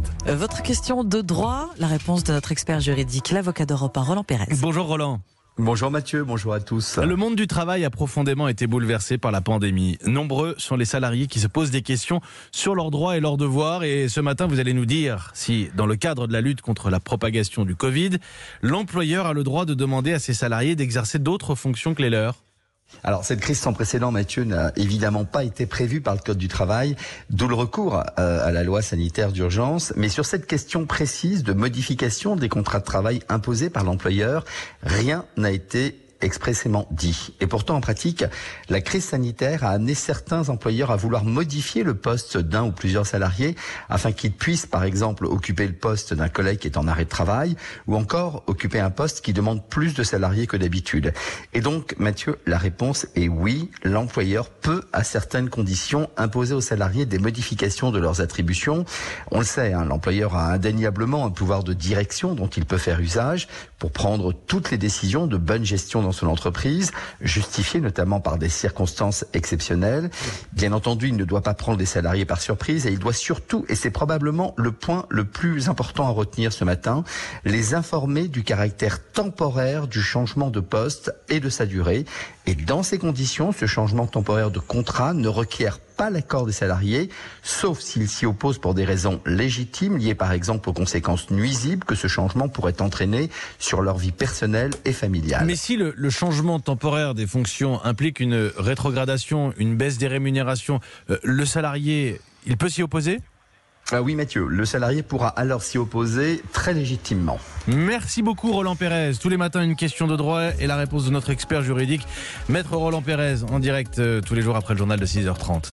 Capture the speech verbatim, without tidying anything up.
Votre question de droit, la réponse de notre expert juridique, l'avocat d'Europe un, Roland Pérez. Bonjour Roland. Bonjour Mathieu, bonjour à tous. Le monde du travail a profondément été bouleversé par la pandémie. Nombreux sont les salariés qui se posent des questions sur leurs droits et leurs devoirs. Et ce matin, vous allez nous dire si, dans le cadre de la lutte contre la propagation du Covid, l'employeur a le droit de demander à ses salariés d'exercer d'autres fonctions que les leurs. Alors, cette crise sans précédent, Mathieu, n'a évidemment pas été prévue par le Code du travail, d'où le recours euh, à la loi sanitaire d'urgence. Mais sur cette question précise de modification des contrats de travail imposés par l'employeur, rien n'a été expressément dit. Et pourtant, en pratique, la crise sanitaire a amené certains employeurs à vouloir modifier le poste d'un ou plusieurs salariés afin qu'ils puissent, par exemple, occuper le poste d'un collègue qui est en arrêt de travail ou encore occuper un poste qui demande plus de salariés que d'habitude. Et donc, Mathieu, la réponse est oui, l'employeur peut, à certaines conditions, imposer aux salariés des modifications de leurs attributions. On le sait, hein, l'employeur a indéniablement un pouvoir de direction dont il peut faire usage pour prendre toutes les décisions de bonne gestion dans son entreprise, justifiées notamment par des circonstances exceptionnelles. Bien entendu, il ne doit pas prendre les salariés par surprise et il doit surtout, et c'est probablement le point le plus important à retenir ce matin, les informer du caractère temporaire du changement de poste et de sa durée. Et dans ces conditions, ce changement temporaire de contrat ne requiert pas l'accord des salariés, sauf s'ils s'y opposent pour des raisons légitimes, liées par exemple aux conséquences nuisibles que ce changement pourrait entraîner sur leur vie personnelle et familiale. Mais si le, le changement temporaire des fonctions implique une rétrogradation, une baisse des rémunérations, euh, le salarié, il peut s'y opposer ? Ah oui Mathieu, le salarié pourra alors s'y opposer très légitimement. Merci beaucoup Roland Pérez. Tous les matins une question de droit et la réponse de notre expert juridique, Maître Roland Pérez, en direct euh, tous les jours après le journal de six heures trente.